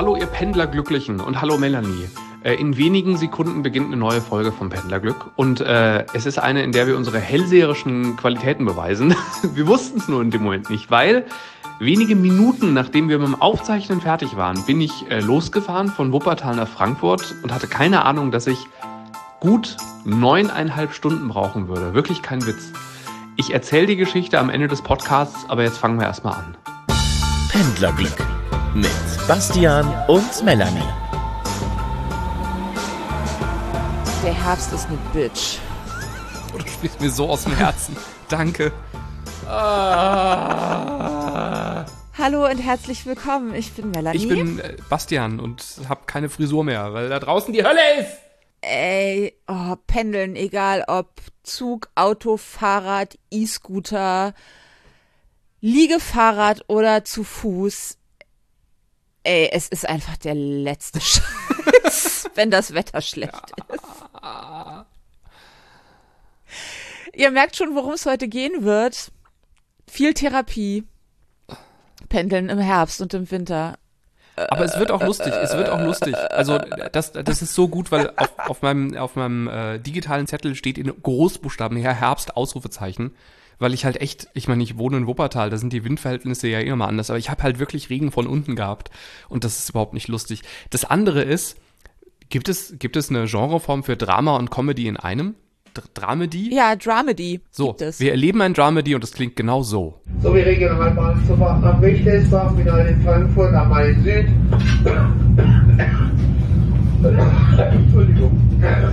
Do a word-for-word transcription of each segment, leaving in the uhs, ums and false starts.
Hallo ihr Pendlerglücklichen und hallo Melanie. Äh, in wenigen Sekunden beginnt eine neue Folge vom Pendlerglück und äh, es ist eine, in der wir unsere hellseherischen Qualitäten beweisen. Wir wussten es nur in dem Moment nicht, weil wenige Minuten nachdem wir mit dem Aufzeichnen fertig waren, bin ich äh, losgefahren von Wuppertal nach Frankfurt und hatte keine Ahnung, dass ich gut neuneinhalb Stunden brauchen würde. Wirklich kein Witz. Ich erzähle die Geschichte am Ende des Podcasts, aber jetzt fangen wir erstmal an. Pendlerglück mit Bastian und Melanie. Der Herbst ist eine Bitch. Oh, du sprichst mir so aus dem Herzen. Danke. Ah. Hallo und herzlich willkommen. Ich bin Melanie. Ich bin äh, Bastian und habe keine Frisur mehr, weil da draußen die Hölle ist. Ey, oh, pendeln, egal ob Zug, Auto, Fahrrad, E-Scooter, Liegefahrrad oder zu Fuß. Ey, es ist einfach der letzte Scheiß, wenn das Wetter schlecht ja. ist. Ihr merkt schon, worum es heute gehen wird. Viel Therapie. Pendeln im Herbst und im Winter. Aber es wird auch lustig, es wird auch lustig. Also das, das ist so gut, weil auf, auf meinem, auf meinem äh, digitalen Zettel steht in Großbuchstaben her Herbst, Ausrufezeichen. Weil ich halt echt, ich meine, ich wohne in Wuppertal, da sind die Windverhältnisse ja eh nochmal anders, aber ich habe halt wirklich Regen von unten gehabt und das ist überhaupt nicht lustig. Das andere ist, gibt es, gibt es eine Genreform für Drama und Comedy in einem? D- Dramedy? Ja, Dramedy So, gibt es. Wir erleben ein Dramedy und das klingt genau so. So wie Regionalbahnzufahrt nach Wichtelsbach, Finale in Frankfurt am Main Süd. Entschuldigung.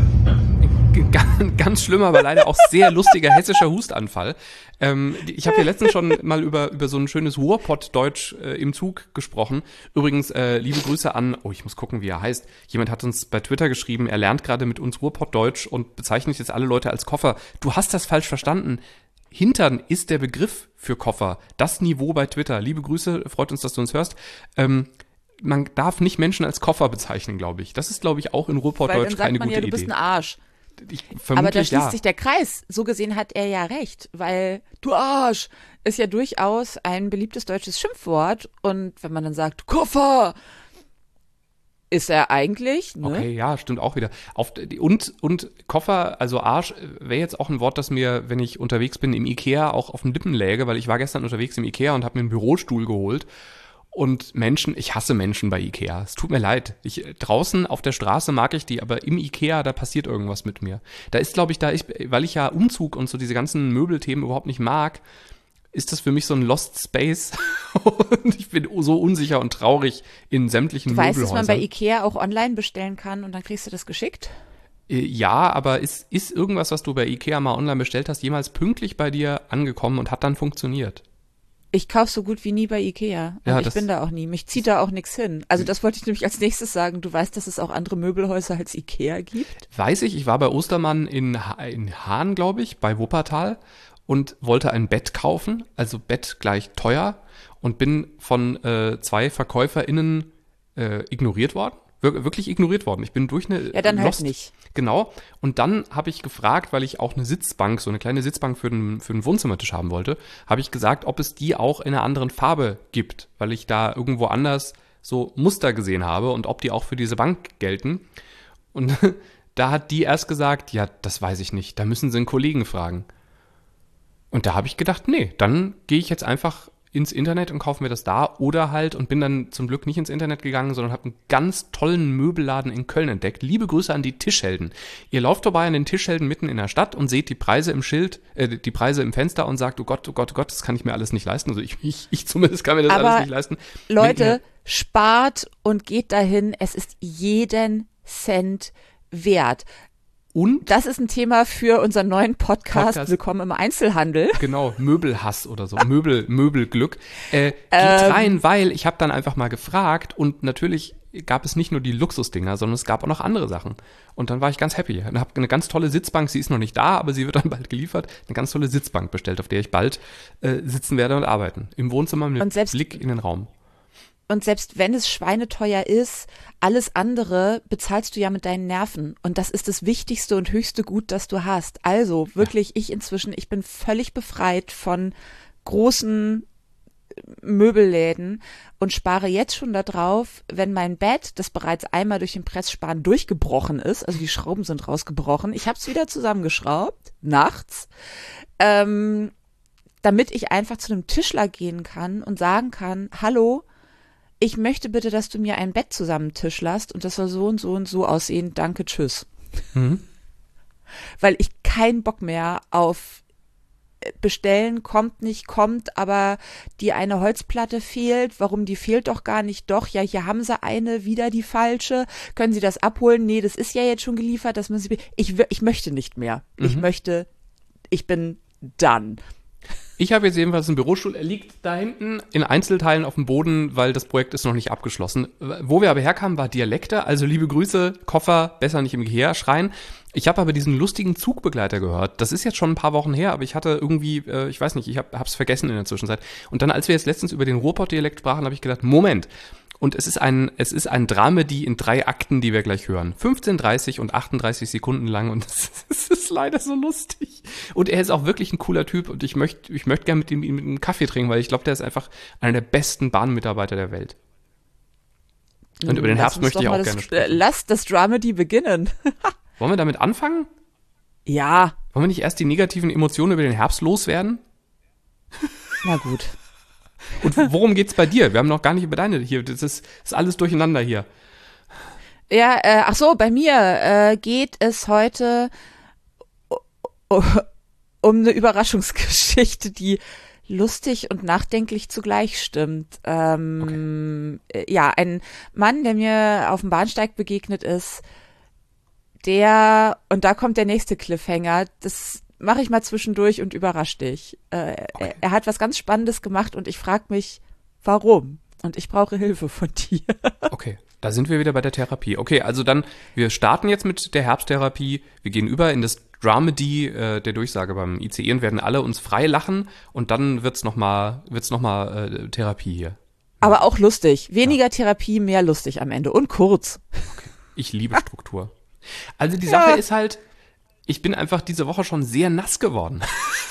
Ganz, ganz schlimmer, aber leider auch sehr lustiger hessischer Hustanfall. Ähm, ich habe ja letztens schon mal über über so ein schönes Ruhrpott-Deutsch äh, im Zug gesprochen. Übrigens, äh, liebe Grüße an, oh, ich muss gucken, wie er heißt. Jemand hat uns bei Twitter geschrieben, er lernt gerade mit uns Ruhrpott-Deutsch und bezeichnet jetzt alle Leute als Koffer. Du hast das falsch verstanden. Hintern ist der Begriff für Koffer. Das Niveau bei Twitter. Liebe Grüße, freut uns, dass du uns hörst. Ähm, man darf nicht Menschen als Koffer bezeichnen, glaube ich. Das ist, glaube ich, auch in Ruhrpott-Deutsch keine gute Idee. Weil dann sagt man ja, du bist ein Arsch. Ich, aber da schließt ja. sich der Kreis. So gesehen hat er ja recht, weil du Arsch ist ja durchaus ein beliebtes deutsches Schimpfwort. Und wenn man dann sagt, Koffer, ist er eigentlich, ne? Okay, ja, stimmt auch wieder. Auf, und, und Koffer, also Arsch, wäre jetzt auch ein Wort, das mir, wenn ich unterwegs bin im Ikea, auch auf den Lippen läge, weil ich war gestern unterwegs im Ikea und habe mir einen Bürostuhl geholt. Und Menschen, ich hasse Menschen bei Ikea. Es tut mir leid. Ich, draußen auf der Straße mag ich die, aber im Ikea, da passiert irgendwas mit mir. Da ist, glaube ich, da ich, weil ich ja Umzug und so diese ganzen Möbelthemen überhaupt nicht mag, ist das für mich so ein Lost Space. Und ich bin so unsicher und traurig in sämtlichen Möbelhäusern. Möbelhäusern. Weißt du, dass man bei Ikea auch online bestellen kann und dann kriegst du das geschickt? Ja, aber ist, ist irgendwas, was du bei Ikea mal online bestellt hast, jemals pünktlich bei dir angekommen und hat dann funktioniert? Ich kaufe so gut wie nie bei Ikea. Und ja, ich bin da auch nie. Mich zieht da auch nichts hin. Also das wollte ich nämlich als nächstes sagen. Du weißt, dass es auch andere Möbelhäuser als Ikea gibt? Weiß ich. Ich war bei Ostermann in, ha- in Hahn, glaube ich, bei Wuppertal und wollte ein Bett kaufen. Also Bett gleich teuer. Und bin von äh, zwei VerkäuferInnen äh, ignoriert worden. Wir- wirklich ignoriert worden. Ich bin durch eine Ja, dann Lost, halt nicht. Genau. Und dann habe ich gefragt, weil ich auch eine Sitzbank, so eine kleine Sitzbank für den, für den Wohnzimmertisch haben wollte, habe ich gesagt, ob es die auch in einer anderen Farbe gibt, weil ich da irgendwo anders so Muster gesehen habe und ob die auch für diese Bank gelten. Und da hat die erst gesagt, ja, das weiß ich nicht, da müssen Sie einen Kollegen fragen. Und da habe ich gedacht, nee, dann gehe ich jetzt einfach ins Internet und kaufe mir das da oder halt und bin dann zum Glück nicht ins Internet gegangen, sondern habe einen ganz tollen Möbelladen in Köln entdeckt. Liebe Grüße an die Tischhelden. Ihr lauft vorbei an den Tischhelden mitten in der Stadt und seht die Preise im Schild, äh, die Preise im Fenster und sagt, oh Gott, oh Gott, oh Gott, das kann ich mir alles nicht leisten. Also ich, ich, ich zumindest kann mir das Aber alles nicht leisten. Leute, ihr, spart und geht dahin. Es ist jeden Cent wert. Und? Das ist ein Thema für unseren neuen Podcast, Podcast. Willkommen im Einzelhandel. Genau, Möbelhass oder so, Möbel, Möbelglück. Äh, geht Ähm. rein, weil ich habe dann einfach mal gefragt und natürlich gab es nicht nur die Luxusdinger, sondern es gab auch noch andere Sachen. Und dann war ich ganz happy. Ich habe eine ganz tolle Sitzbank, sie ist noch nicht da, aber sie wird dann bald geliefert. Eine ganz tolle Sitzbank bestellt, auf der ich bald äh, sitzen werde und arbeiten. Im Wohnzimmer mit Blick in den Raum. Und selbst wenn es schweineteuer ist, alles andere bezahlst du ja mit deinen Nerven. Und das ist das wichtigste und höchste Gut, das du hast. Also wirklich, ich inzwischen, ich bin völlig befreit von großen Möbelläden und spare jetzt schon darauf, wenn mein Bett, das bereits einmal durch den Presssparen durchgebrochen ist, also die Schrauben sind rausgebrochen, ich habe es wieder zusammengeschraubt, nachts, ähm, damit ich einfach zu einem Tischler gehen kann und sagen kann, hallo, ich möchte bitte, dass du mir ein Bett zusammentischlerst und das soll so und so und so aussehen, danke, tschüss. Mhm. Weil ich keinen Bock mehr auf bestellen, kommt nicht, kommt, aber die eine Holzplatte fehlt, warum die fehlt doch gar nicht, doch, ja, hier haben sie eine, wieder die falsche, können Sie das abholen? Nee, das ist ja jetzt schon geliefert, das müssen Sie, ich, ich möchte nicht mehr, mhm. ich möchte, ich bin done. Ich habe jetzt jedenfalls einen Bürostuhl, er liegt da hinten in Einzelteilen auf dem Boden, weil das Projekt ist noch nicht abgeschlossen. Wo wir aber herkamen, war Dialekte, also liebe Grüße, Koffer, besser nicht im Gehör schreien. Ich habe aber diesen lustigen Zugbegleiter gehört. Das ist jetzt schon ein paar Wochen her, aber ich hatte irgendwie, äh, ich weiß nicht, ich habe es vergessen in der Zwischenzeit. Und dann, als wir jetzt letztens über den Ruhrpott-Dialekt sprachen, habe ich gedacht, Moment. Und es ist ein, es ist ein Dramedy in drei Akten, die wir gleich hören. fünfzehn, dreißig und achtunddreißig Sekunden lang und es ist leider so lustig. Und er ist auch wirklich ein cooler Typ und ich möchte, ich möchte gerne mit ihm mit einem Kaffee trinken, weil ich glaube, der ist einfach einer der besten Bahnmitarbeiter der Welt. Und über den Lass Herbst möchte ich auch das, gerne sprechen. Lass das Dramedy beginnen. Wollen wir damit anfangen? Ja. Wollen wir nicht erst die negativen Emotionen über den Herbst loswerden? Na gut. Und worum geht's bei dir? Wir haben noch gar nicht über deine hier. Das ist, ist alles durcheinander hier. Ja, äh, ach so, bei mir äh, geht es heute um eine Überraschungsgeschichte, die lustig und nachdenklich zugleich stimmt. Ähm, okay. Ja, ein Mann, der mir auf dem Bahnsteig begegnet ist, der, und da kommt der nächste Cliffhanger, das mache ich mal zwischendurch und überrasch dich. Äh, okay. er, er hat was ganz Spannendes gemacht und ich frage mich, warum? Und ich brauche Hilfe von dir. Okay, da sind wir wieder bei der Therapie. Okay, also dann, wir starten jetzt mit der Herbsttherapie. Wir gehen über in das Dramedy äh, der Durchsage beim I C E und werden alle uns frei lachen und dann wird's nochmal wird's noch mal, äh, Therapie hier. Aber auch lustig. Weniger ja. Therapie, mehr lustig am Ende und kurz. Okay. Ich liebe Struktur. Also die Sache ja. ist halt, ich bin einfach diese Woche schon sehr nass geworden.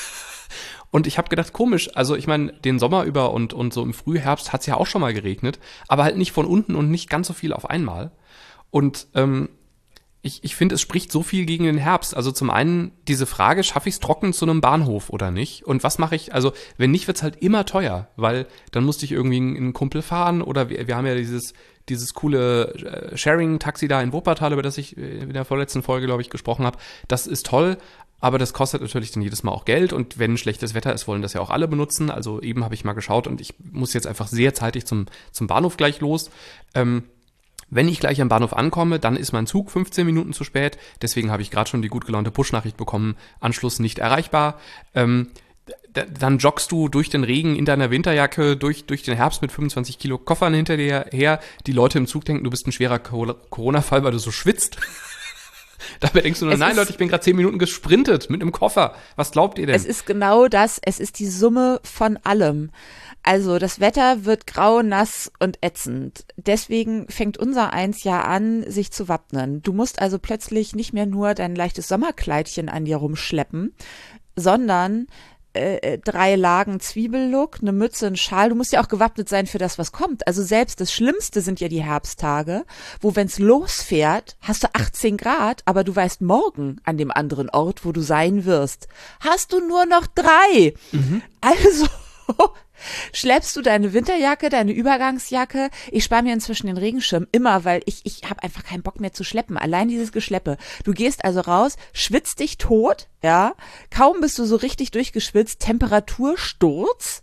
Und ich habe gedacht, komisch, also ich meine, den Sommer über und, und so im Frühherbst hat es ja auch schon mal geregnet, aber halt nicht von unten und nicht ganz so viel auf einmal. Und ähm, ich, ich finde, es spricht so viel gegen den Herbst. Also zum einen diese Frage, schaffe ich es trocken zu einem Bahnhof oder nicht? Und was mache ich, also wenn nicht, wird's halt immer teuer, weil dann musste ich irgendwie in einen Kumpel fahren oder wir, wir haben ja dieses dieses coole äh, Sharing-Taxi da in Wuppertal, über das ich in der vorletzten Folge, glaube ich, gesprochen habe. Das ist toll, aber das kostet natürlich dann jedes Mal auch Geld und wenn schlechtes Wetter ist, wollen das ja auch alle benutzen. Also eben habe ich mal geschaut und ich muss jetzt einfach sehr zeitig zum zum Bahnhof gleich los. Ähm, Wenn ich gleich am Bahnhof ankomme, dann ist mein Zug fünfzehn Minuten zu spät. Deswegen habe ich gerade schon die gut gelaunte Push-Nachricht bekommen, Anschluss nicht erreichbar. Ähm, d- dann joggst du durch den Regen in deiner Winterjacke, durch, durch den Herbst mit fünfundzwanzig Kilo Koffern hinter dir her. Die Leute im Zug denken, du bist ein schwerer Co- Corona-Fall, weil du so schwitzt. Dabei denkst du nur, Es nein ist- Leute, ich bin gerade zehn Minuten gesprintet mit einem Koffer. Was glaubt ihr denn? Es ist genau das, es ist die Summe von allem. Also das Wetter wird grau, nass und ätzend. Deswegen fängt unser Eins ja an, sich zu wappnen. Du musst also plötzlich nicht mehr nur dein leichtes Sommerkleidchen an dir rumschleppen, sondern äh, drei Lagen Zwiebellook, eine Mütze, ein Schal. Du musst ja auch gewappnet sein für das, was kommt. Also selbst das Schlimmste sind ja die Herbsttage, wo wenn's losfährt, hast du achtzehn Grad, aber du weißt morgen an dem anderen Ort, wo du sein wirst, hast du nur noch drei. Mhm. Also schleppst du deine Winterjacke, deine Übergangsjacke. Ich spare mir inzwischen den Regenschirm immer, weil ich ich habe einfach keinen Bock mehr zu schleppen. Allein dieses Geschleppe. Du gehst also raus, schwitzt dich tot, ja. Kaum bist du so richtig durchgeschwitzt, Temperatursturz,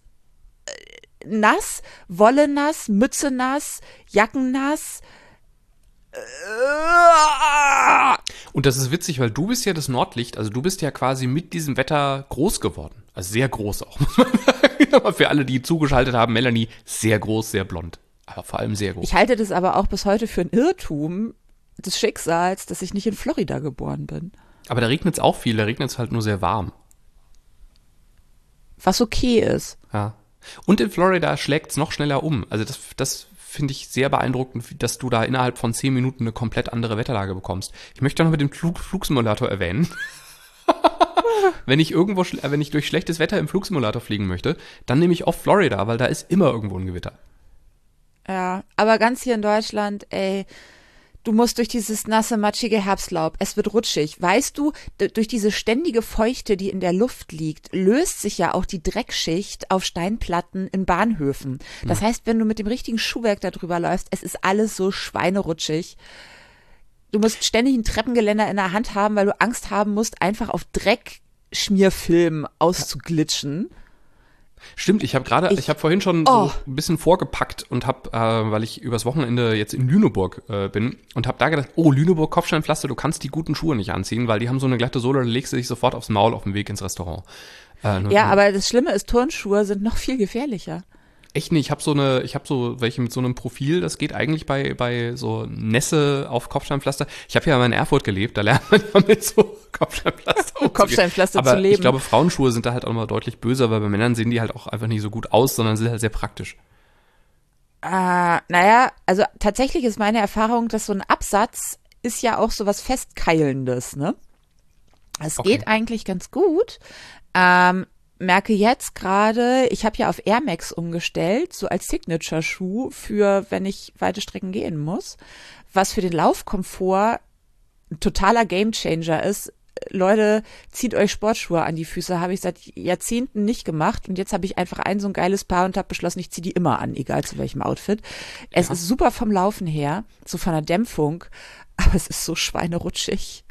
äh, nass, Wolle nass, Mütze nass, Jacken nass. Und das ist witzig, weil du bist ja das Nordlicht, also du bist ja quasi mit diesem Wetter groß geworden. Also sehr groß auch, muss man sagen. Aber für alle, die zugeschaltet haben, Melanie, sehr groß, sehr blond. Aber vor allem sehr groß. Ich halte das aber auch bis heute für ein Irrtum des Schicksals, dass ich nicht in Florida geboren bin. Aber da regnet es auch viel, da regnet es halt nur sehr warm. Was okay ist. Ja. Und in Florida schlägt es noch schneller um. Also das, das finde ich sehr beeindruckend, dass du da innerhalb von zehn Minuten eine komplett andere Wetterlage bekommst. Ich möchte noch mit dem Flug, Flugsimulator erwähnen. Wenn ich irgendwo, schl- wenn ich durch schlechtes Wetter im Flugsimulator fliegen möchte, dann nehme ich oft Florida, weil da ist immer irgendwo ein Gewitter. Ja, aber ganz hier in Deutschland, ey, du musst durch dieses nasse, matschige Herbstlaub. Es wird rutschig. Weißt du, d- durch diese ständige Feuchte, die in der Luft liegt, löst sich ja auch die Dreckschicht auf Steinplatten in Bahnhöfen. Das heißt, wenn du mit dem richtigen Schuhwerk da drüber läufst, es ist alles so schweinerutschig. Du musst ständig ein Treppengeländer in der Hand haben, weil du Angst haben musst, einfach auf Dreckschmierfilm auszuglitschen. Stimmt, ich habe gerade, Ich- ich habe vorhin schon Oh. so ein bisschen vorgepackt und habe, äh, weil ich übers Wochenende jetzt in Lüneburg äh, bin und habe da gedacht, oh, Lüneburg Kopfsteinpflaster, du kannst die guten Schuhe nicht anziehen, weil die haben so eine glatte Sohle, da legst du dich sofort aufs Maul auf dem Weg ins Restaurant. Äh, nur- Ja, nur- aber das Schlimme ist, Turnschuhe sind noch viel gefährlicher. Echt nicht, ich habe so eine, ich habe so welche mit so einem Profil, das geht eigentlich bei bei so Nässe auf Kopfsteinpflaster. Ich habe ja mal in Erfurt gelebt, da lernt man ja mit so Kopfsteinpflaster umzugehen. Kopfsteinpflaster Aber zu leben. ich glaube, Frauenschuhe sind da halt auch mal deutlich böser, weil bei Männern sehen die halt auch einfach nicht so gut aus, sondern sind halt sehr praktisch. Äh, naja, also tatsächlich ist meine Erfahrung, dass so ein Absatz ist ja auch so was Festkeilendes, ne? Es Okay. geht eigentlich ganz gut. Ähm, merke jetzt gerade, ich habe ja auf Air Max umgestellt, so als Signature-Schuh für, wenn ich weite Strecken gehen muss, was für den Laufkomfort ein totaler Gamechanger ist. Leute, zieht euch Sportschuhe an die Füße, habe ich seit Jahrzehnten nicht gemacht und jetzt habe ich einfach ein so ein geiles Paar und habe beschlossen, ich ziehe die immer an, egal zu welchem Outfit. Es Ja. ist super vom Laufen her, so von der Dämpfung, aber es ist so schweinerutschig.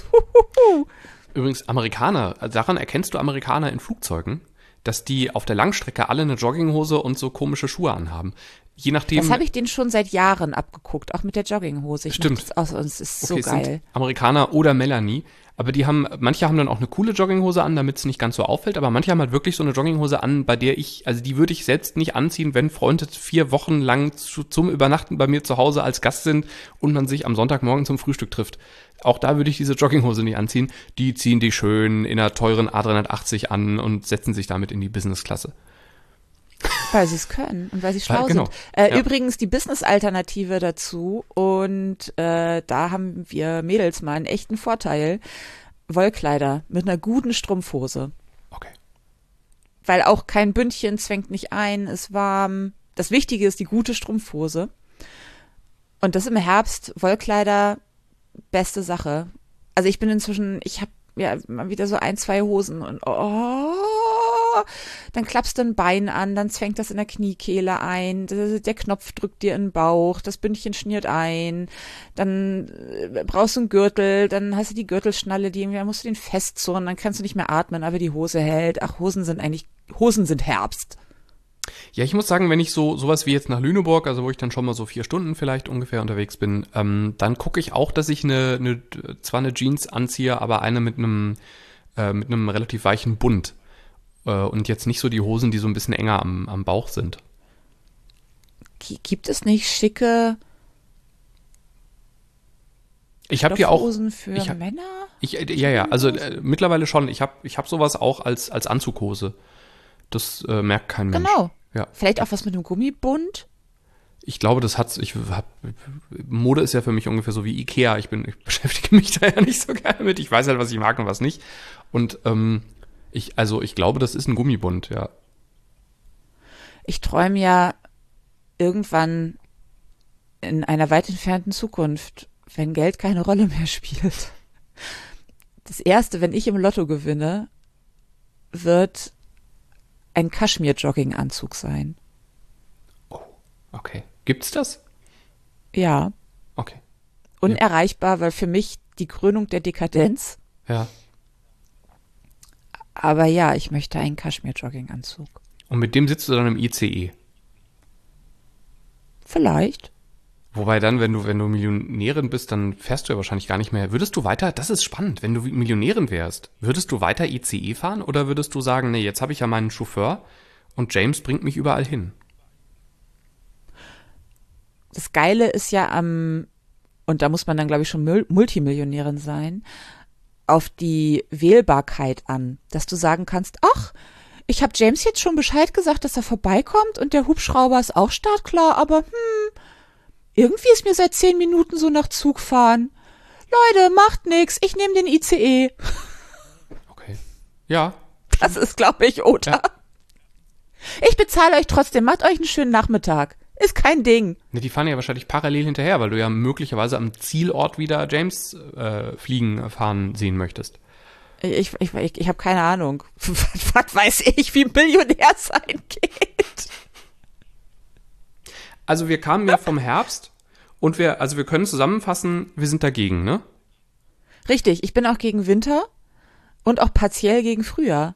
Übrigens, Amerikaner, also daran erkennst du Amerikaner in Flugzeugen, dass die auf der Langstrecke alle eine Jogginghose und so komische Schuhe anhaben. Je nachdem. Das habe ich denen schon seit Jahren abgeguckt, auch mit der Jogginghose. Ich Stimmt. mach das aus und es ist so okay, es geil. sind Amerikaner oder Melanie, aber die haben, manche haben dann auch eine coole Jogginghose an, damit es nicht ganz so auffällt, aber manche haben halt wirklich so eine Jogginghose an, bei der ich, also die würde ich selbst nicht anziehen, wenn Freunde vier Wochen lang zu, zum Übernachten bei mir zu Hause als Gast sind und man sich am Sonntagmorgen zum Frühstück trifft. Auch da würde ich diese Jogginghose nicht anziehen. Die ziehen die schön in einer teuren A dreihundertachtzig an und setzen sich damit in die Businessklasse. Weil sie es können und weil sie schlau Weil- genau. sind. Äh, Ja. Übrigens die Business-Alternative dazu und äh, da haben wir Mädels mal einen echten Vorteil. Wollkleider mit einer guten Strumpfhose. Okay. Weil auch kein Bündchen zwängt nicht ein, ist warm. Das Wichtige ist die gute Strumpfhose. Und das im Herbst, Wollkleider, beste Sache. Also ich bin inzwischen, ich habe ja mal wieder so ein, zwei Hosen und oh, dann klappst du ein Bein an, dann zwängt das in der Kniekehle ein, der, der Knopf drückt dir in den Bauch, das Bündchen schniert ein, dann äh, brauchst du einen Gürtel, dann hast du die Gürtelschnalle, die irgendwie, musst du den festzurren, dann kannst du nicht mehr atmen, aber die Hose hält. Ach, Hosen sind eigentlich, Hosen sind Herbst. Ja, ich muss sagen, wenn ich so sowas wie jetzt nach Lüneburg, also wo ich dann schon mal so vier Stunden vielleicht ungefähr unterwegs bin, ähm, dann gucke ich auch, dass ich eine, eine zwar eine Jeans anziehe, aber eine mit einem äh, mit einem relativ weichen Bund äh, und jetzt nicht so die Hosen, die so ein bisschen enger am, am Bauch sind. G- Gibt es nicht schicke Ich habe hier auch Stoffhosen für ich hab- Männer? ich äh, ja ja, also äh, mittlerweile schon. Ich habe ich habe sowas auch als als Anzughose. Das äh, merkt kein Mensch. Genau. Ja. Vielleicht auch was mit einem Gummibund? Ich glaube, das hat's, ich hab, Mode ist ja für mich ungefähr so wie Ikea. Ich bin, ich beschäftige mich da ja nicht so gerne mit. Ich weiß halt, was ich mag und was nicht. Und ähm, ich, also ich glaube, das ist ein Gummibund, ja. Ich träume ja irgendwann in einer weit entfernten Zukunft, wenn Geld keine Rolle mehr spielt. Das erste, wenn ich im Lotto gewinne, wird ein Kaschmir-Jogging-Anzug sein. Okay. Gibt's das? Ja, Okay. unerreichbar, weil für mich die Krönung der Dekadenz. Ja. Aber ja, ich möchte einen Kaschmir-Jogging-Anzug. Und mit dem sitzt du dann im I C E. Vielleicht. Wobei dann, wenn du, wenn du Millionärin bist, dann fährst du ja wahrscheinlich gar nicht mehr. Würdest du weiter, das ist spannend, wenn du Millionärin wärst, würdest du weiter I C E fahren oder würdest du sagen, nee, jetzt habe ich ja meinen Chauffeur und James bringt mich überall hin? Das Geile ist ja am, und da muss man dann, glaube ich, schon Mul- Multimillionärin sein, auf die Wählbarkeit an, dass du sagen kannst, ach, ich habe James jetzt schon Bescheid gesagt, dass er vorbeikommt und der Hubschrauber ist auch startklar, aber hm, irgendwie ist mir seit zehn Minuten so nach Zug fahren. Leute, macht nix, ich nehme den I C E. Okay. Ja. Das ist, glaube ich, oder? Ja. Ich bezahle euch trotzdem. Macht euch einen schönen Nachmittag. Ist kein Ding. Ne, die fahren ja wahrscheinlich parallel hinterher, weil du ja möglicherweise am Zielort wieder James äh, fliegen fahren sehen möchtest. Ich, ich, ich, ich habe keine Ahnung. Was weiß ich, wie Millionär sein geht? Also wir kamen ja vom Herbst und wir, also wir können zusammenfassen, wir sind dagegen, ne? Richtig, ich bin auch gegen Winter und auch partiell gegen Frühjahr.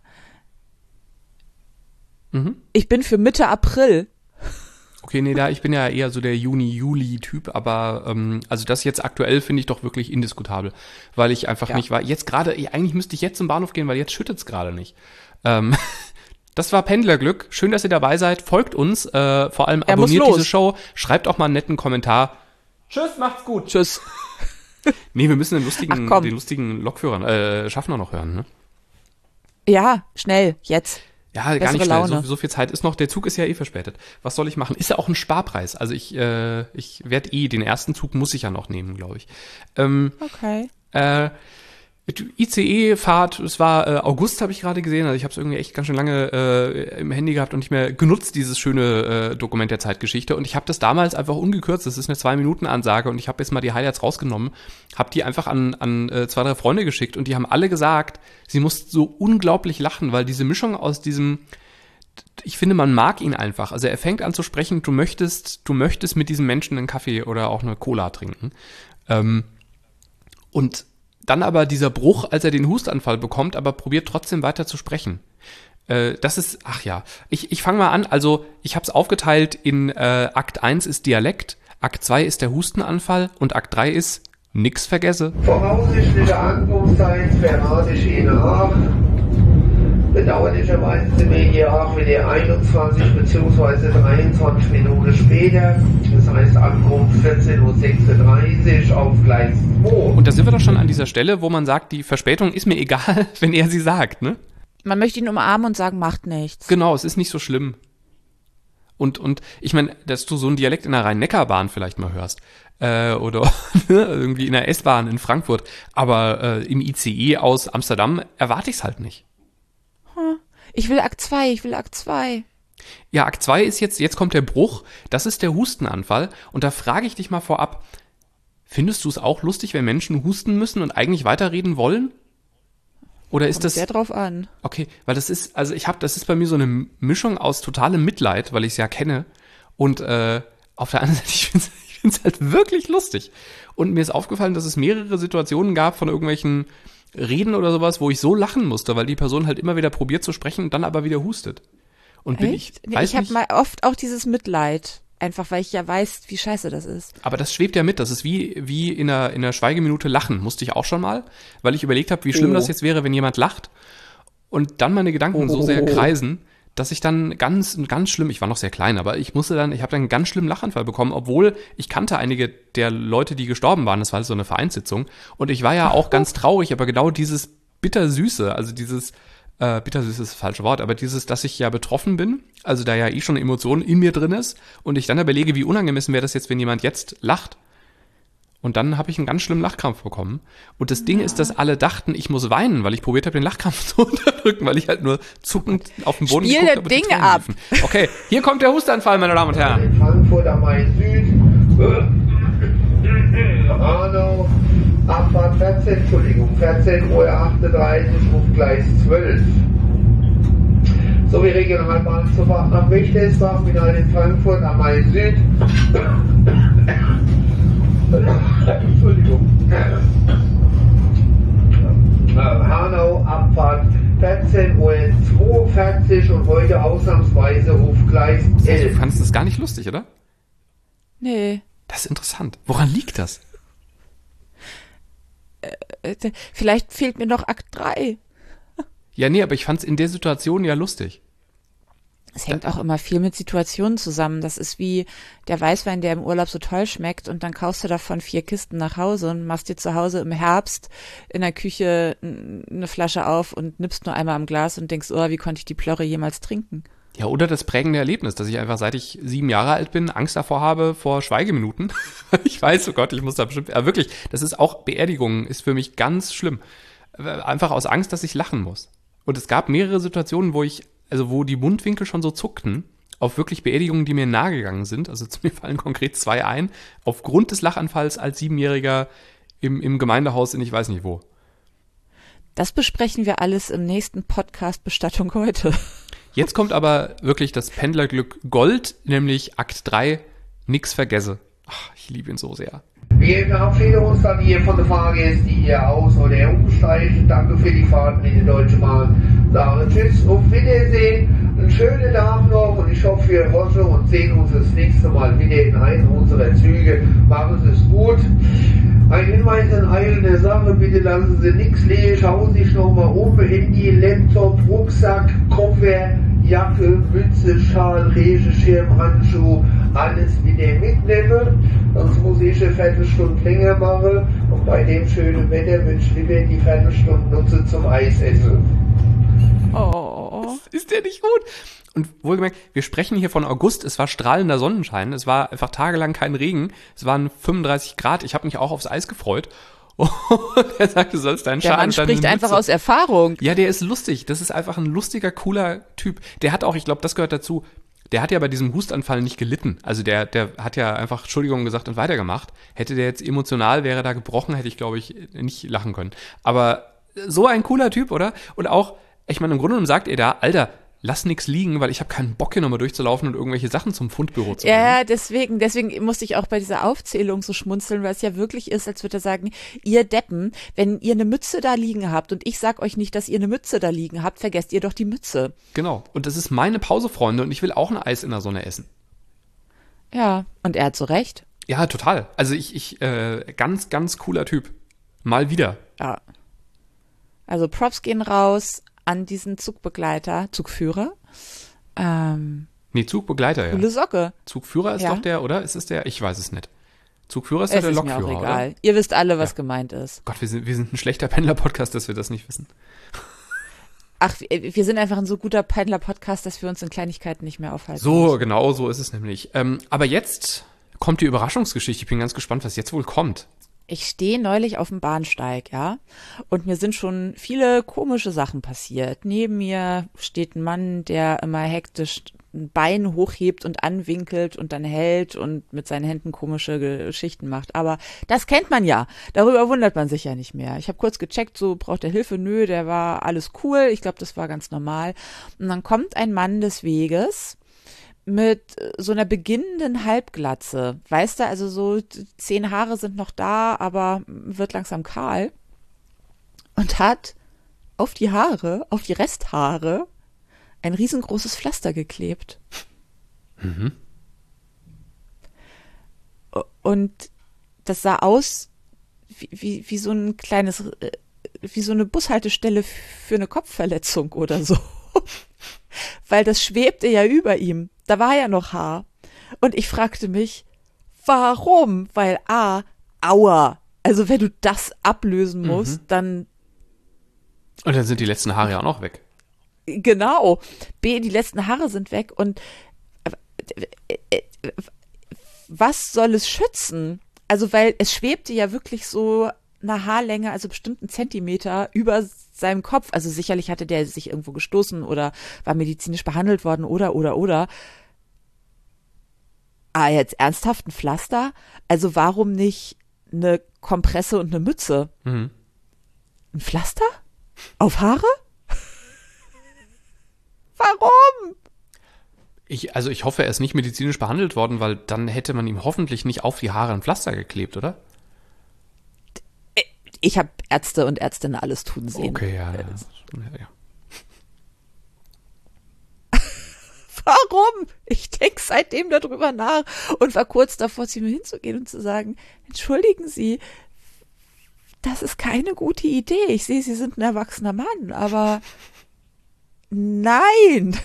Mhm. Ich bin für Mitte April. Okay, nee, da ich bin ja eher so der Juni-Juli-Typ, aber ähm, also das jetzt aktuell finde ich doch wirklich indiskutabel, weil ich einfach Ja. nicht war. Jetzt gerade, eigentlich müsste ich jetzt zum Bahnhof gehen, weil jetzt schüttet es gerade nicht. Ähm, das war Pendlerglück. Schön, dass ihr dabei seid. Folgt uns, äh, vor allem Er muss abonniert los. diese Show. Schreibt auch mal einen netten Kommentar. Tschüss, macht's gut. Tschüss. Nee, wir müssen den lustigen, Ach, komm. den lustigen Lokführer, äh, Schaffner noch hören, ne? Ja, schnell, jetzt. Ja, gar Bessere nicht schnell. Laune. So, so viel Zeit ist noch. Der Zug ist ja eh verspätet. Was soll ich machen? Ist ja auch ein Sparpreis. Also ich, äh, ich werde eh, den ersten Zug muss ich ja noch nehmen, glaube ich. Ähm, Okay. äh, I C E-Fahrt, es war äh, August, habe ich gerade gesehen. Also ich habe es irgendwie echt ganz schön lange äh, im Handy gehabt und nicht mehr genutzt, dieses schöne äh, Dokument der Zeitgeschichte. Und ich habe das damals einfach ungekürzt. Das ist eine Zwei-Minuten-Ansage und ich habe jetzt mal die Highlights rausgenommen, habe die einfach an, an äh, zwei, drei Freunde geschickt und die haben alle gesagt, sie mussten so unglaublich lachen, weil diese Mischung aus diesem, ich finde, man mag ihn einfach. Also er fängt an zu sprechen, du möchtest, du möchtest mit diesem Menschen einen Kaffee oder auch eine Cola trinken. Ähm, und dann aber dieser Bruch, als er den Hustanfall bekommt, aber probiert trotzdem weiter zu sprechen. Äh, das ist, ach ja, ich, ich fange mal an. Also ich habe es aufgeteilt in äh, Akt eins ist Dialekt, Akt zwei ist der Hustenanfall und Akt drei ist nix vergesse. Voraussichtliche Ankunftszeit verrate ich Ihnen auch. Bedauerlicherweise sind wir hier auch wieder einundzwanzig bzw. dreiundzwanzig Minuten später. Das heißt Ankunft vierzehn Uhr sechsunddreißig auf Gleis zwei. Und da sind wir doch schon an dieser Stelle, wo man sagt, die Verspätung ist mir egal, wenn er sie sagt, ne? Man möchte ihn umarmen und sagen, macht nichts. Genau, es ist nicht so schlimm. Und, und ich meine, dass du so einen Dialekt in der Rhein-Neckar-Bahn vielleicht mal hörst. Äh, oder irgendwie in der S-Bahn in Frankfurt. Aber äh, im I C E aus Amsterdam erwarte ich es halt nicht. Ich will Akt zwei, ich will Akt zwei. Ja, Akt zwei ist jetzt, jetzt kommt der Bruch. Das ist der Hustenanfall. Und da frage ich dich mal vorab, findest du es auch lustig, wenn Menschen husten müssen und eigentlich weiterreden wollen? Oder ist Kommt das... sehr drauf an. Okay, weil das ist, also ich habe, das ist bei mir so eine Mischung aus totalem Mitleid, weil ich es ja kenne. Und äh, auf der anderen Seite, ich finde es ich find's halt wirklich lustig. Und mir ist aufgefallen, dass es mehrere Situationen gab von irgendwelchen Reden oder sowas, wo ich so lachen musste, weil die Person halt immer wieder probiert zu sprechen und dann aber wieder hustet. Und bin ich, Echt? Nee, weiß ich habe nicht, mal oft auch dieses Mitleid. Einfach, weil ich ja weiß, wie scheiße das ist. aber das schwebt ja mit. Das ist wie, wie in einer, in einer Schweigeminute lachen. Musste ich auch schon mal, weil ich überlegt habe, wie schlimm Oh. das jetzt wäre, wenn jemand lacht. Und dann meine Gedanken so sehr kreisen, dass ich dann ganz, ganz schlimm, ich war noch sehr klein, aber ich musste dann, ich habe dann einen ganz schlimmen Lachanfall bekommen, obwohl ich kannte einige der Leute, die gestorben waren. Das war so eine Vereinssitzung. Und ich war ja auch ganz traurig, aber genau dieses Bittersüße, also dieses, äh, bittersüß ist das falsche Wort, aber dieses, dass ich ja betroffen bin, also da ja eh schon eine Emotion in mir drin ist und ich dann überlege, wie unangemessen wäre das jetzt, wenn jemand jetzt lacht. Und dann habe ich einen ganz schlimmen Lachkrampf bekommen. Und das Ding ist, dass alle dachten, ich muss weinen, weil ich probiert habe, den Lachkrampf zu unterdrücken, weil ich halt nur zuckend auf den Boden Spiel geguckt das habe und die Ding Tränen ab. liefen. Okay, hier kommt der Hustanfall, meine Damen und Herren. In Frankfurt am Main Süd. Hanau. Abfahrt vierzehn, Entschuldigung, vierzehn Uhr achtunddreißig auf Gleis zwölf. Sowie Regionalbahnzufahrt nach Wichtelsbach-Terminal in Frankfurt am Main Süd. Entschuldigung. Hanau, Abfahrt vierzehn Uhr zweiundvierzig und heute ausnahmsweise auf Gleis Du elf. fandest das gar nicht lustig, oder? Nee. Das ist interessant. Woran liegt das? Äh, Vielleicht fehlt mir noch Akt drei. Ja, nee, aber ich fand's in der Situation ja lustig. Es hängt auch immer viel mit Situationen zusammen. Das ist wie der Weißwein, der im Urlaub so toll schmeckt und dann kaufst du davon vier Kisten nach Hause und machst dir zu Hause im Herbst in der Küche n- eine Flasche auf und nippst nur einmal am Glas und denkst, oh, wie konnte ich die Plörre jemals trinken? Ja, oder das prägende Erlebnis, dass ich einfach, seit ich sieben Jahre alt bin, Angst davor habe vor Schweigeminuten. Ich weiß, oh Gott, ich muss da bestimmt, aber wirklich, das ist auch, Beerdigungen ist für mich ganz schlimm. Einfach aus Angst, dass ich lachen muss. Und es gab mehrere Situationen, wo ich, also wo die Mundwinkel schon so zuckten, auf wirklich Beerdigungen, die mir nahegegangen sind. Also zu mir fallen konkret zwei ein, aufgrund des Lachanfalls als Siebenjähriger im, im Gemeindehaus in ich weiß nicht wo. Das besprechen wir alles im nächsten Podcast Bestattung heute. Jetzt kommt aber wirklich das Pendlerglück Gold, nämlich Akt drei, nix vergesse. Ach, ich liebe ihn so sehr. Wir verabschieden uns dann hier von den Fahrgästen, die hier aus- oder umsteigen. Danke für die Fahrt mit der Deutschen Bahn. Sagen Tschüss, auf Wiedersehen. Einen schönen Tag noch und ich hoffe, wir hören und sehen uns das nächste Mal wieder in einem unserer Züge. Machen Sie es gut. Ein Hinweis in eilender Sache, bitte lassen Sie nichts liegen, schauen Sie sich nochmal um, Handy, Laptop, Rucksack, Koffer, Jacke, Mütze, Schal, Regenschirm, Handschuh, alles wieder mitnehmen, sonst muss ich eine Viertelstunde länger machen und bei dem schönen Wetter würde ich lieber die Viertelstunde nutzen zum Eisessen. Oh. Ist der nicht gut? Und wohlgemerkt, wir sprechen hier von August, es war strahlender Sonnenschein, es war einfach tagelang kein Regen, es waren fünfunddreißig Grad, ich habe mich auch aufs Eis gefreut. Und er sagte, du sollst deinen Der Schal Mann und deine spricht einfach Mütze. aus Erfahrung. Ja, der ist lustig, das ist einfach ein lustiger, cooler Typ. Der hat auch, ich glaube, das gehört dazu, der hat ja bei diesem Hustanfall nicht gelitten. Also der, der hat ja einfach Entschuldigung gesagt und weitergemacht. Hätte der jetzt emotional, wäre da gebrochen, hätte ich, glaube ich, nicht lachen können. Aber so ein cooler Typ, oder? Und auch, ich meine, im Grunde genommen sagt er da, Alter, lass nix liegen, weil ich habe keinen Bock, hier nochmal durchzulaufen und irgendwelche Sachen zum Fundbüro zu bringen. Ja, deswegen, deswegen musste ich auch bei dieser Aufzählung so schmunzeln, weil es ja wirklich ist, als würde er sagen, ihr Deppen, wenn ihr eine Mütze da liegen habt und ich sag euch nicht, dass ihr eine Mütze da liegen habt, vergesst ihr doch die Mütze. Genau. Und das ist meine Pause, Freunde, und ich will auch ein Eis in der Sonne essen. Ja, und er hat so recht. Ja, total. Also ich, ich, äh, ganz, ganz cooler Typ. Mal wieder. Ja. Also Props gehen raus an diesen Zugbegleiter, Zugführer. Ähm, Nee, Zugbegleiter, ja. coole Socke. Zugführer ist Ja. doch der, oder? Ist es der? Ich weiß es nicht. Zugführer ist doch Es der ist mir Lokführer, auch egal. oder? Ihr wisst alle, was Ja. gemeint ist. Gott, wir sind, wir sind ein schlechter Pendler-Podcast, dass wir das nicht wissen. Ach, wir wir sind einfach ein so guter Pendler-Podcast, dass wir uns in Kleinigkeiten nicht mehr aufhalten. So, müssen. genau, so ist es nämlich. Ähm, aber jetzt kommt die Überraschungsgeschichte. Ich bin ganz gespannt, was jetzt wohl kommt. Ich stehe neulich auf dem Bahnsteig, ja, und mir sind schon viele komische Sachen passiert. Neben mir steht ein Mann, der immer hektisch ein Bein hochhebt und anwinkelt und dann hält und mit seinen Händen komische Geschichten macht. Aber das kennt man ja. Darüber wundert man sich ja nicht mehr. Ich habe kurz gecheckt, so braucht er Hilfe. Nö, der war alles cool. Ich glaube, das war ganz normal. Und dann kommt ein Mann des Weges mit so einer beginnenden Halbglatze. Weißt du, also so zehn Haare sind noch da, aber wird langsam kahl. Und hat auf die Haare, auf die Resthaare, ein riesengroßes Pflaster geklebt. Mhm. Und das sah aus wie, wie, wie so ein kleines, äh, wie so eine Bushaltestelle für eine Kopfverletzung oder so. Weil das schwebte ja über ihm. Da war ja noch Haar. Und ich fragte mich, warum? Weil A, aua. Also wenn du das ablösen musst, Mhm. dann Und dann sind die letzten Haare ja auch noch weg. genau. B, die letzten Haare sind weg. Und äh, äh, äh, was soll es schützen? Also weil es schwebte ja wirklich so eine Haarlänge, also bestimmten Zentimeter über seinem Kopf. Also sicherlich hatte der sich irgendwo gestoßen oder war medizinisch behandelt worden oder, oder, oder. Ah, jetzt ernsthaft ein Pflaster? Also warum nicht eine Kompresse und eine Mütze? Mhm. Ein Pflaster? Auf Haare? Warum? Ich, also ich hoffe, er ist nicht medizinisch behandelt worden, weil dann hätte man ihm hoffentlich nicht auf die Haare ein Pflaster geklebt, oder? Ich habe Ärzte und Ärztinnen alles tun sehen. Okay, ja. ja. Äh, ja, ja. Warum? Ich denke seitdem darüber nach und war kurz davor, zu ihm hinzugehen und zu sagen, entschuldigen Sie, das ist keine gute Idee. Ich sehe, Sie sind ein erwachsener Mann, aber nein.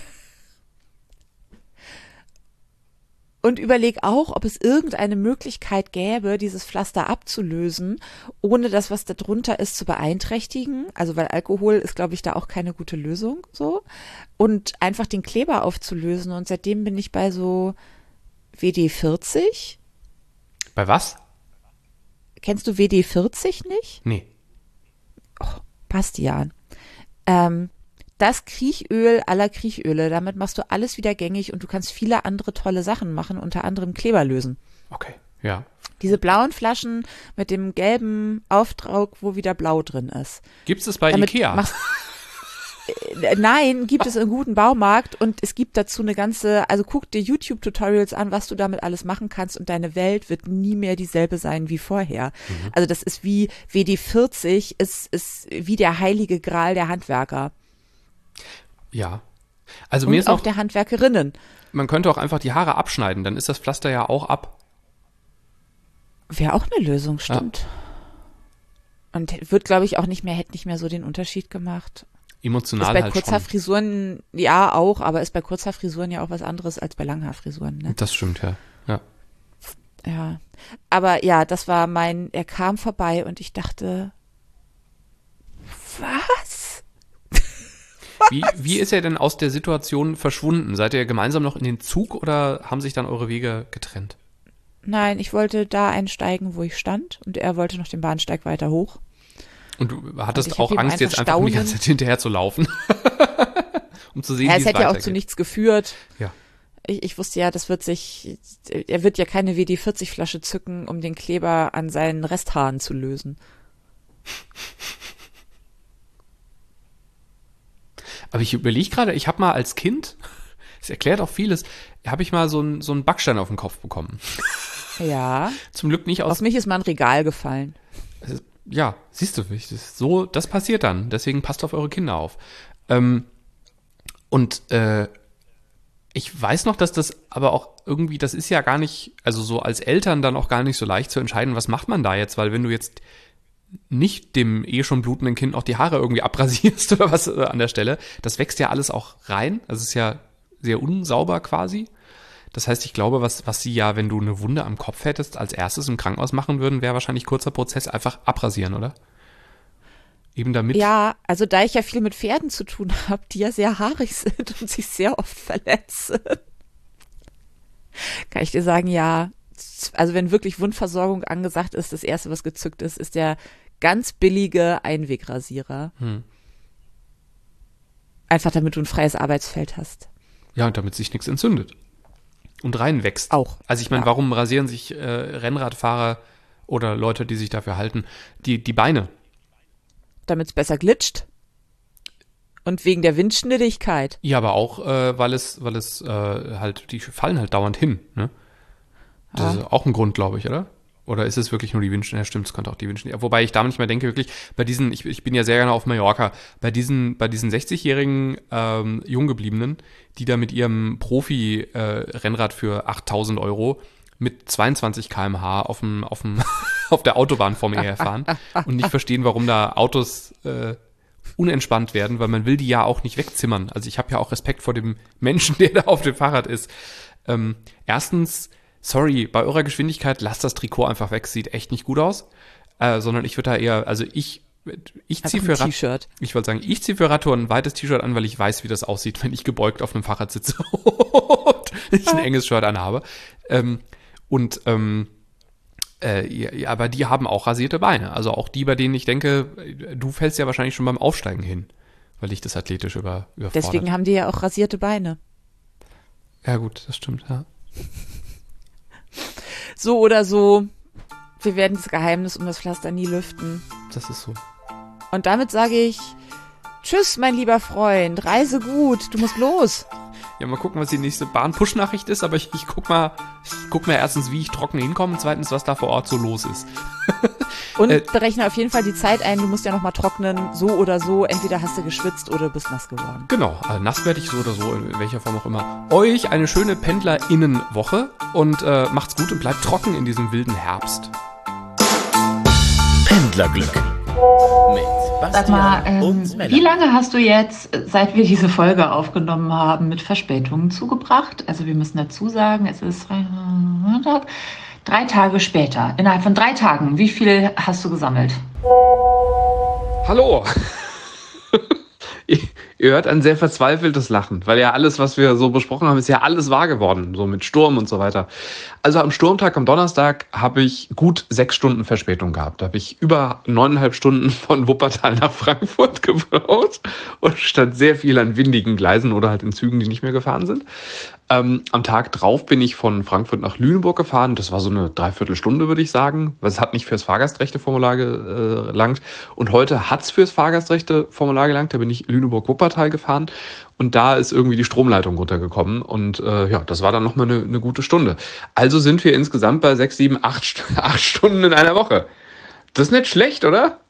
Und überleg auch, ob es irgendeine Möglichkeit gäbe, dieses Pflaster abzulösen, ohne das, was da drunter ist, zu beeinträchtigen. Also weil Alkohol ist, glaube ich, da auch keine gute Lösung so. Und einfach den Kleber aufzulösen. Und seitdem bin ich bei so W D vierzig. Bei was? Kennst du W D vierzig nicht? Nee. Bastian. Ähm, das Kriechöl aller Kriechöle. Damit machst du alles wieder gängig und du kannst viele andere tolle Sachen machen, unter anderem Kleber lösen. Okay, ja. Diese blauen Flaschen mit dem gelben Aufdruck, wo wieder blau drin ist. Gibt es das bei Damit Ikea? machst- Äh, Nein, gibt es im guten Baumarkt und es gibt dazu eine ganze, also guck dir YouTube-Tutorials an, was du damit alles machen kannst und deine Welt wird nie mehr dieselbe sein wie vorher. Mhm. Also das ist wie W D vierzig, ist, ist wie der heilige Gral der Handwerker. Ja. Also und mir ist auch noch, der Handwerkerinnen. man könnte auch einfach die Haare abschneiden, dann ist das Pflaster ja auch ab. Wäre auch eine Lösung, stimmt. Ja. Und wird, glaube ich, auch nicht mehr, hätte nicht mehr so den Unterschied gemacht. Emotional ist bei halt Kurzhaarfrisuren, ja auch, aber ist bei Kurzhaarfrisuren ja auch was anderes als bei Langhaarfrisuren. Ne? Das stimmt, ja. ja. Ja, aber ja, das war mein, er kam vorbei und ich dachte, was? Wie, wie ist er denn aus der Situation verschwunden? Seid ihr gemeinsam noch in den Zug oder haben sich dann eure Wege getrennt? Nein, ich wollte da einsteigen, wo ich stand und er wollte noch den Bahnsteig weiter hoch. Und du hattest und ich auch hab ihm Angst, jetzt einfach um die ganze Zeit hinterher zu laufen? Um zu sehen, ja, wie es es hätte ja auch weitergeht. zu nichts geführt. Ja. Ich, ich wusste ja, das wird sich, er wird ja keine W D vierzig Flasche zücken, um den Kleber an seinen Resthaaren zu lösen. Aber ich überlege gerade, ich habe mal als Kind, das erklärt auch vieles, habe ich mal so einen so einen Backstein auf den Kopf bekommen. Ja. Zum Glück nicht aus. Auf mich ist mal ein Regal gefallen. Ja, siehst du, das ist so, das passiert dann. Deswegen passt auf eure Kinder auf. Ähm, und äh, ich weiß noch, dass das aber auch irgendwie, das ist ja gar nicht, also so als Eltern dann auch gar nicht so leicht zu entscheiden, was macht man da jetzt, weil wenn du jetzt nicht dem eh schon blutenden Kind noch die Haare irgendwie abrasierst oder was äh, an der Stelle, das wächst ja alles auch rein. Also es ist ja sehr unsauber quasi. Das heißt, ich glaube, was, was sie ja, wenn du eine Wunde am Kopf hättest, als erstes im Krankenhaus machen würden, wäre wahrscheinlich kurzer Prozess, einfach abrasieren, oder? Eben damit. Ja, also da ich ja viel mit Pferden zu tun habe, die ja sehr haarig sind und sich sehr oft verletzen, kann ich dir sagen, ja, also wenn wirklich Wundversorgung angesagt ist, das Erste, was gezückt ist, ist der ganz billige Einwegrasierer. Hm. Einfach damit du ein freies Arbeitsfeld hast. Ja, und damit sich nichts entzündet. Und reinwächst. Auch. Also ich meine, ja. warum rasieren sich äh, Rennradfahrer oder Leute, die sich dafür halten, die, die Beine? Damit es besser glitscht. Und wegen der Windschnittigkeit. Ja, aber auch, äh, weil es, weil es äh, halt, die fallen halt dauernd hin, ne? Das ja. ist auch ein Grund, glaube ich, oder? Oder ist es wirklich nur die Windschnittigkeit? Ja, stimmt, es könnte auch die Windschnittigkeit. Wobei ich da nicht mehr denke, wirklich, bei diesen, ich, ich bin ja sehr gerne auf Mallorca, bei diesen, bei diesen sechzigjährigen ähm, Junggebliebenen, die da mit ihrem Profi-Rennrad äh, für achttausend Euro mit zweiundzwanzig Kilometer pro Stunde auf dem, auf dem, auf der Autobahn vor mir herfahren und nicht verstehen, warum da Autos äh, unentspannt werden, weil man will die ja auch nicht wegzimmern. Also ich habe ja auch Respekt vor dem Menschen, der da auf dem Fahrrad ist. Ähm, erstens, sorry, bei eurer Geschwindigkeit, lasst das Trikot einfach weg, sieht echt nicht gut aus. Äh, sondern ich würde da eher, also ich, ich ziehe für Rad, T-Shirt. Ich wollte sagen, ich ziehe für Radtour ein weites T-Shirt an, weil ich weiß, wie das aussieht, wenn ich gebeugt auf einem Fahrrad sitze und ich ein enges Shirt anhabe. Ähm, und ähm, äh, ja, aber die haben auch rasierte Beine. Also auch die, bei denen ich denke, du fällst ja wahrscheinlich schon beim Aufsteigen hin, weil dich das athletisch über, überfordert. Deswegen haben die ja auch rasierte Beine. Ja gut, das stimmt, ja. So oder so, wir werden das Geheimnis um das Pflaster nie lüften. Das ist so. Und damit sage ich, tschüss, mein lieber Freund, reise gut, du musst los. Ja, mal gucken, was die nächste Bahn-Push-Nachricht ist, aber ich, ich guck mal, ich guck mal erstens, wie ich trocken hinkomme und zweitens, was da vor Ort so los ist. Und äh, berechne auf jeden Fall die Zeit ein, du musst ja nochmal trocknen, so oder so, entweder hast du geschwitzt oder bist nass geworden. Genau, also nass werde ich so oder so, in welcher Form auch immer. Euch eine schöne PendlerInnen-Woche und äh, macht's gut und bleibt trocken in diesem wilden Herbst. Pendlerglück mit Sag mal, Bastian ähm, und wie Melanie. lange hast du jetzt, seit wir diese Folge aufgenommen haben, mit Verspätungen zugebracht? Also wir müssen dazu sagen, es ist drei, drei Tage später. Innerhalb von drei Tagen, wie viel hast du gesammelt? Hallo! ich, Ihr hört ein sehr verzweifeltes Lachen, weil ja alles, was wir so besprochen haben, ist ja alles wahr geworden, so mit Sturm und so weiter. Also am Sturmtag, am Donnerstag, habe ich gut sechs Stunden Verspätung gehabt. Da habe ich über neuneinhalb Stunden von Wuppertal nach Frankfurt gebraucht und stand sehr viel an windigen Gleisen oder halt in Zügen, die nicht mehr gefahren sind. Ähm, am Tag drauf bin ich von Frankfurt nach Lüneburg gefahren. Das war so eine Dreiviertelstunde, würde ich sagen. Weil es hat nicht fürs Fahrgastrechteformular gelangt. Und heute hat's fürs Fahrgastrechteformular gelangt. Da bin ich Lüneburg-Wuppertal gefahren. Und da ist irgendwie die Stromleitung runtergekommen. Und äh, ja, das war dann nochmal eine, eine gute Stunde. Also sind wir insgesamt bei sechs, sieben, acht, acht Stunden in einer Woche. Das ist nicht schlecht, oder?